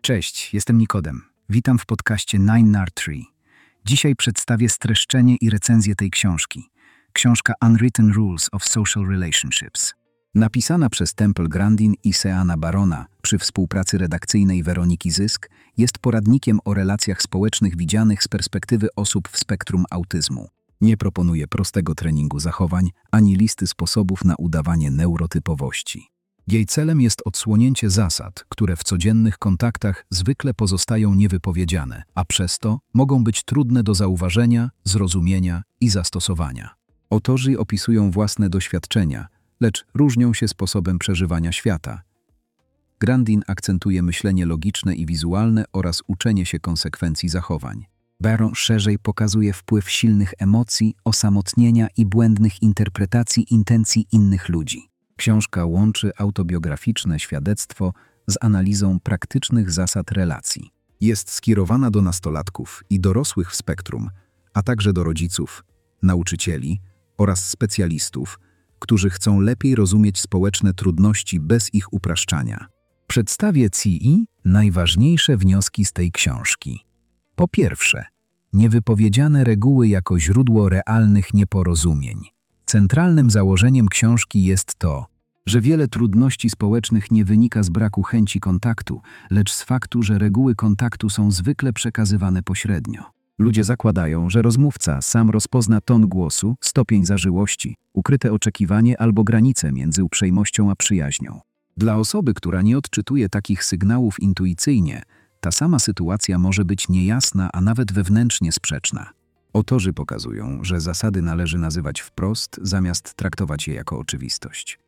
Cześć, jestem Nikodem. Witam w podcaście 9R3. Dzisiaj przedstawię streszczenie i recenzję tej książki. Książka Unwritten Rules of Social Relationships. Napisana przez Temple Grandin i Seana Barona przy współpracy redakcyjnej Weroniki Zysk, jest poradnikiem o relacjach społecznych widzianych z perspektywy osób w spektrum autyzmu. Nie proponuje prostego treningu zachowań, ani listy sposobów na udawanie neurotypowości. Jej celem jest odsłonięcie zasad, które w codziennych kontaktach zwykle pozostają niewypowiedziane, a przez to mogą być trudne do zauważenia, zrozumienia i zastosowania. Autorzy opisują własne doświadczenia, lecz różnią się sposobem przeżywania świata. Grandin akcentuje myślenie logiczne i wizualne oraz uczenie się konsekwencji zachowań. Baron szerzej pokazuje wpływ silnych emocji, osamotnienia i błędnych interpretacji intencji innych ludzi. Książka łączy autobiograficzne świadectwo z analizą praktycznych zasad relacji. Jest skierowana do nastolatków i dorosłych w spektrum, a także do rodziców, nauczycieli oraz specjalistów, którzy chcą lepiej rozumieć społeczne trudności bez ich upraszczania. Przedstawię Ci najważniejsze wnioski z tej książki. Po pierwsze, niewypowiedziane reguły jako źródło realnych nieporozumień. Centralnym założeniem książki jest to, że wiele trudności społecznych nie wynika z braku chęci kontaktu, lecz z faktu, że reguły kontaktu są zwykle przekazywane pośrednio. Ludzie zakładają, że rozmówca sam rozpozna ton głosu, stopień zażyłości, ukryte oczekiwanie albo granice między uprzejmością a przyjaźnią. Dla osoby, która nie odczytuje takich sygnałów intuicyjnie, ta sama sytuacja może być niejasna, a nawet wewnętrznie sprzeczna. Autorzy pokazują, że zasady należy nazywać wprost, zamiast traktować je jako oczywistość.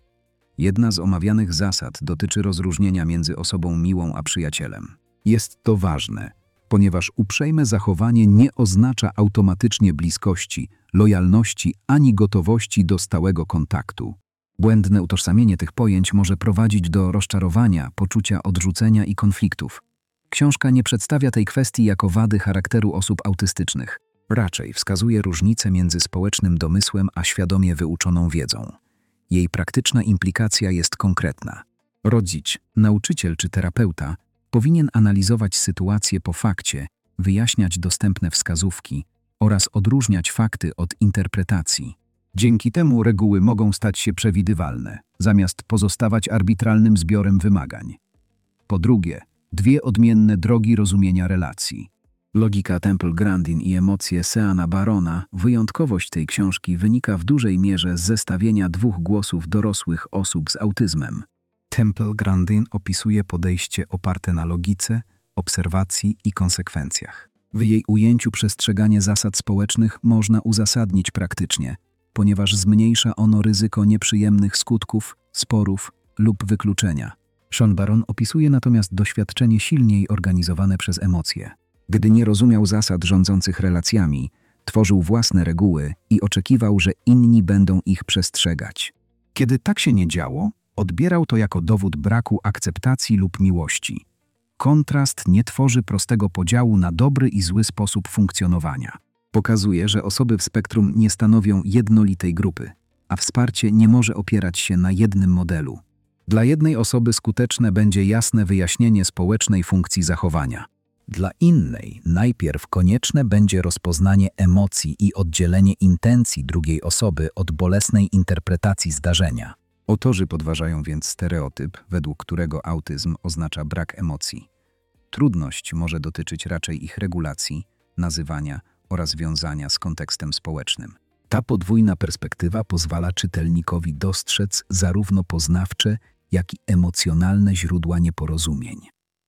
Jedna z omawianych zasad dotyczy rozróżnienia między osobą miłą a przyjacielem. Jest to ważne, ponieważ uprzejme zachowanie nie oznacza automatycznie bliskości, lojalności ani gotowości do stałego kontaktu. Błędne utożsamienie tych pojęć może prowadzić do rozczarowania, poczucia odrzucenia i konfliktów. Książka nie przedstawia tej kwestii jako wady charakteru osób autystycznych. Raczej wskazuje różnicę między społecznym domysłem a świadomie wyuczoną wiedzą. Jej praktyczna implikacja jest konkretna. Rodzic, nauczyciel czy terapeuta powinien analizować sytuację po fakcie, wyjaśniać dostępne wskazówki oraz odróżniać fakty od interpretacji. Dzięki temu reguły mogą stać się przewidywalne, zamiast pozostawać arbitralnym zbiorem wymagań. Po drugie, dwie odmienne drogi rozumienia relacji. Logika Temple Grandin i emocje Seana Barona, wyjątkowość tej książki wynika w dużej mierze z zestawienia dwóch głosów dorosłych osób z autyzmem. Temple Grandin opisuje podejście oparte na logice, obserwacji i konsekwencjach. W jej ujęciu przestrzeganie zasad społecznych można uzasadnić praktycznie, ponieważ zmniejsza ono ryzyko nieprzyjemnych skutków, sporów lub wykluczenia. Sean Baron opisuje natomiast doświadczenie silniej organizowane przez emocje. Gdy nie rozumiał zasad rządzących relacjami, tworzył własne reguły i oczekiwał, że inni będą ich przestrzegać. Kiedy tak się nie działo, odbierał to jako dowód braku akceptacji lub miłości. Kontrast nie tworzy prostego podziału na dobry i zły sposób funkcjonowania. Pokazuje, że osoby w spektrum nie stanowią jednolitej grupy, a wsparcie nie może opierać się na jednym modelu. Dla jednej osoby skuteczne będzie jasne wyjaśnienie społecznej funkcji zachowania. Dla innej najpierw konieczne będzie rozpoznanie emocji i oddzielenie intencji drugiej osoby od bolesnej interpretacji zdarzenia. Autorzy podważają więc stereotyp, według którego autyzm oznacza brak emocji. Trudność może dotyczyć raczej ich regulacji, nazywania oraz wiązania z kontekstem społecznym. Ta podwójna perspektywa pozwala czytelnikowi dostrzec zarówno poznawcze, jak i emocjonalne źródła nieporozumień.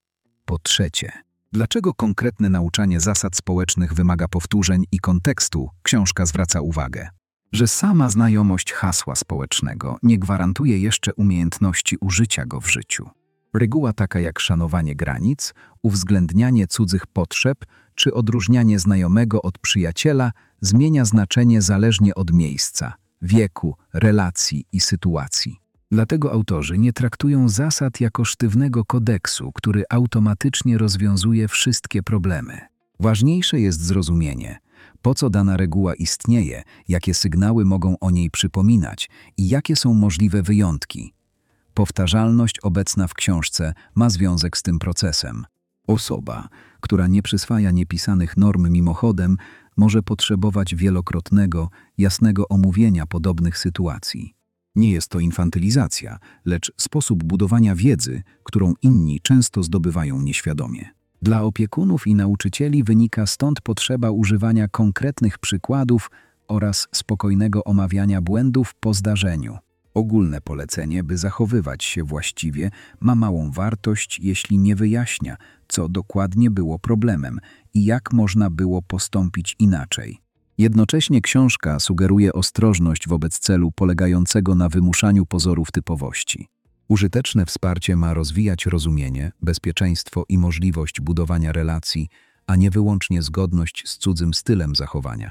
Po trzecie, dlaczego konkretne nauczanie zasad społecznych wymaga powtórzeń i kontekstu? Książka zwraca uwagę, że sama znajomość hasła społecznego nie gwarantuje jeszcze umiejętności użycia go w życiu. Reguła taka jak szanowanie granic, uwzględnianie cudzych potrzeb czy odróżnianie znajomego od przyjaciela zmienia znaczenie zależnie od miejsca, wieku, relacji i sytuacji. Dlatego autorzy nie traktują zasad jako sztywnego kodeksu, który automatycznie rozwiązuje wszystkie problemy. Ważniejsze jest zrozumienie, po co dana reguła istnieje, jakie sygnały mogą o niej przypominać i jakie są możliwe wyjątki. Powtarzalność obecna w książce ma związek z tym procesem. Osoba, która nie przyswaja niepisanych norm mimochodem, może potrzebować wielokrotnego, jasnego omówienia podobnych sytuacji. Nie jest to infantylizacja, lecz sposób budowania wiedzy, którą inni często zdobywają nieświadomie. Dla opiekunów i nauczycieli wynika stąd potrzeba używania konkretnych przykładów oraz spokojnego omawiania błędów po zdarzeniu. Ogólne polecenie, by zachowywać się właściwie, ma małą wartość, jeśli nie wyjaśnia, co dokładnie było problemem i jak można było postąpić inaczej. Jednocześnie książka sugeruje ostrożność wobec celu polegającego na wymuszaniu pozorów typowości. Użyteczne wsparcie ma rozwijać rozumienie, bezpieczeństwo i możliwość budowania relacji, a nie wyłącznie zgodność z cudzym stylem zachowania.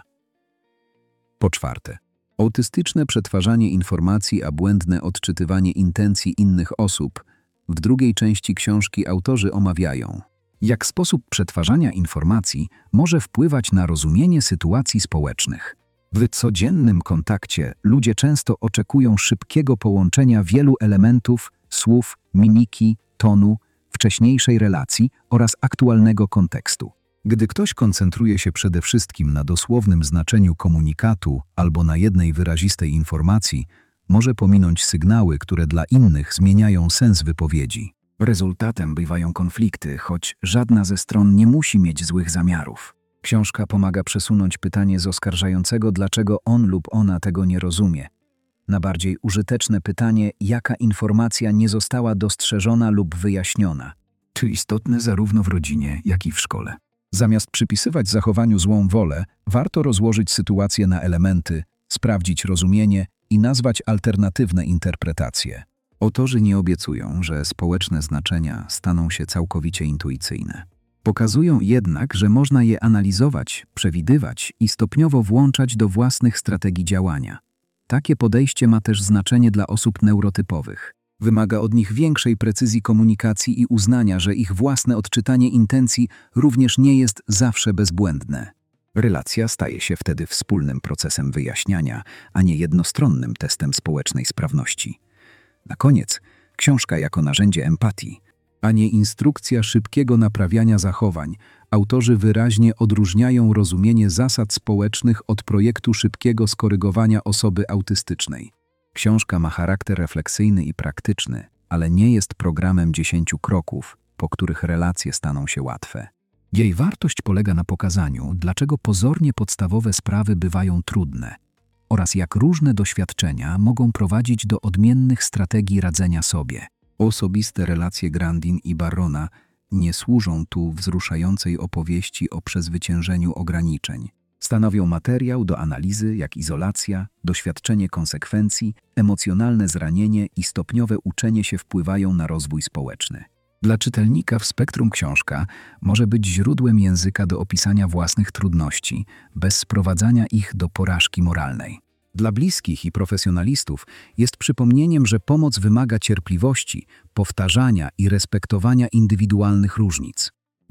Po czwarte, autystyczne przetwarzanie informacji, a błędne odczytywanie intencji innych osób. W drugiej części książki autorzy omawiają, jak sposób przetwarzania informacji może wpływać na rozumienie sytuacji społecznych. W codziennym kontakcie ludzie często oczekują szybkiego połączenia wielu elementów, słów, mimiki, tonu, wcześniejszej relacji oraz aktualnego kontekstu. Gdy ktoś koncentruje się przede wszystkim na dosłownym znaczeniu komunikatu albo na jednej wyrazistej informacji, może pominąć sygnały, które dla innych zmieniają sens wypowiedzi. Rezultatem bywają konflikty, choć żadna ze stron nie musi mieć złych zamiarów. Książka pomaga przesunąć pytanie z oskarżającego, dlaczego on lub ona tego nie rozumie, na bardziej użyteczne pytanie, jaka informacja nie została dostrzeżona lub wyjaśniona. To istotne zarówno w rodzinie, jak i w szkole. Zamiast przypisywać zachowaniu złą wolę, warto rozłożyć sytuację na elementy, sprawdzić rozumienie i nazwać alternatywne interpretacje. Autorzy nie obiecują, że społeczne znaczenia staną się całkowicie intuicyjne. Pokazują jednak, że można je analizować, przewidywać i stopniowo włączać do własnych strategii działania. Takie podejście ma też znaczenie dla osób neurotypowych. Wymaga od nich większej precyzji komunikacji i uznania, że ich własne odczytanie intencji również nie jest zawsze bezbłędne. Relacja staje się wtedy wspólnym procesem wyjaśniania, a nie jednostronnym testem społecznej sprawności. Na koniec, książka jako narzędzie empatii, a nie instrukcja szybkiego naprawiania zachowań, autorzy wyraźnie odróżniają rozumienie zasad społecznych od projektu szybkiego skorygowania osoby autystycznej. Książka ma charakter refleksyjny i praktyczny, ale nie jest programem 10 kroków, po których relacje staną się łatwe. Jej wartość polega na pokazaniu, dlaczego pozornie podstawowe sprawy bywają trudne oraz jak różne doświadczenia mogą prowadzić do odmiennych strategii radzenia sobie. Osobiste relacje Grandin i Barrona nie służą tu wzruszającej opowieści o przezwyciężeniu ograniczeń. Stanowią materiał do analizy, jak izolacja, doświadczenie konsekwencji, emocjonalne zranienie i stopniowe uczenie się wpływają na rozwój społeczny. Dla czytelnika w spektrum książka może być źródłem języka do opisania własnych trudności, bez sprowadzania ich do porażki moralnej. Dla bliskich i profesjonalistów jest przypomnieniem, że pomoc wymaga cierpliwości, powtarzania i respektowania indywidualnych różnic.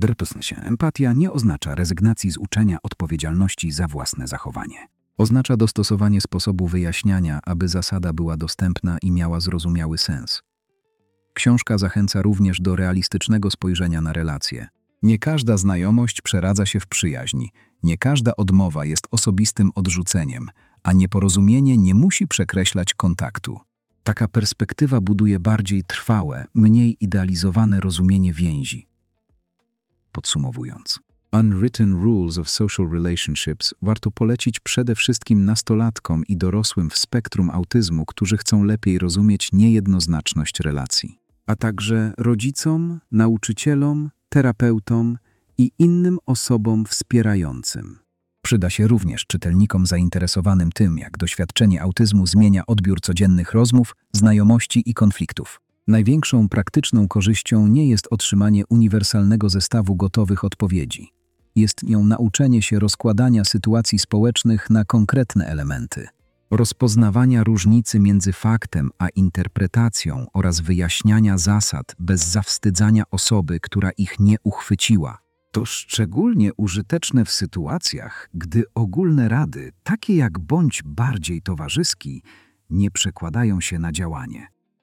Empatia nie oznacza rezygnacji z uczenia odpowiedzialności za własne zachowanie. Oznacza dostosowanie sposobu wyjaśniania, aby zasada była dostępna i miała zrozumiały sens. Książka zachęca również do realistycznego spojrzenia na relacje. Nie każda znajomość przeradza się w przyjaźń, nie każda odmowa jest osobistym odrzuceniem, a nieporozumienie nie musi przekreślać kontaktu. Taka perspektywa buduje bardziej trwałe, mniej idealizowane rozumienie więzi. Podsumowując, Unwritten Rules of Social Relationships warto polecić przede wszystkim nastolatkom i dorosłym w spektrum autyzmu, którzy chcą lepiej rozumieć niejednoznaczność relacji, a także rodzicom, nauczycielom, terapeutom i innym osobom wspierającym. Przyda się również czytelnikom zainteresowanym tym, jak doświadczenie autyzmu zmienia odbiór codziennych rozmów, znajomości i konfliktów. Największą praktyczną korzyścią nie jest otrzymanie uniwersalnego zestawu gotowych odpowiedzi. Jest nią nauczenie się rozkładania sytuacji społecznych na konkretne elementy, rozpoznawania różnicy między faktem a interpretacją oraz wyjaśniania zasad bez zawstydzania osoby, która ich nie uchwyciła. To szczególnie użyteczne w sytuacjach, gdy ogólne rady, takie jak bądź bardziej towarzyski, nie przekładają się na działanie.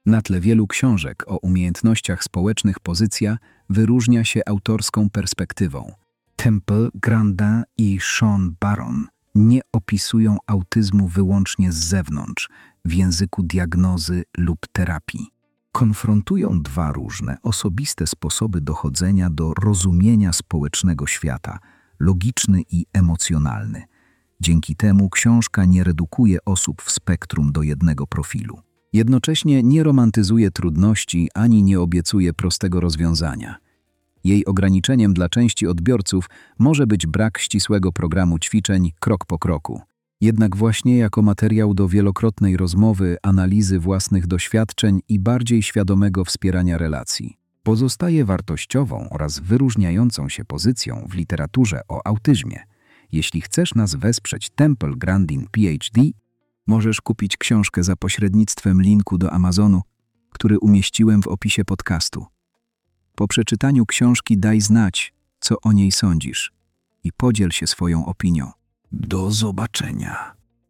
Na tle wielu książek o umiejętnościach społecznych pozycja wyróżnia się autorską perspektywą. Temple Grandin i Sean Baron nie opisują autyzmu wyłącznie z zewnątrz, w języku diagnozy lub terapii. Konfrontują dwa różne, osobiste sposoby dochodzenia do rozumienia społecznego świata, logiczny i emocjonalny. Dzięki temu książka nie redukuje osób w spektrum do jednego profilu. Jednocześnie nie romantyzuje trudności ani nie obiecuje prostego rozwiązania. Jej ograniczeniem dla części odbiorców może być brak ścisłego programu ćwiczeń krok po kroku. Jednak właśnie jako materiał do wielokrotnej rozmowy, analizy własnych doświadczeń i bardziej świadomego wspierania relacji. Pozostaje wartościową oraz wyróżniającą się pozycją w literaturze o autyzmie. Jeśli chcesz nas wesprzeć Temple Grandin PhD, możesz kupić książkę za pośrednictwem linku do Amazonu, który umieściłem w opisie podcastu. Po przeczytaniu książki daj znać, co o niej sądzisz i podziel się swoją opinią. Do zobaczenia.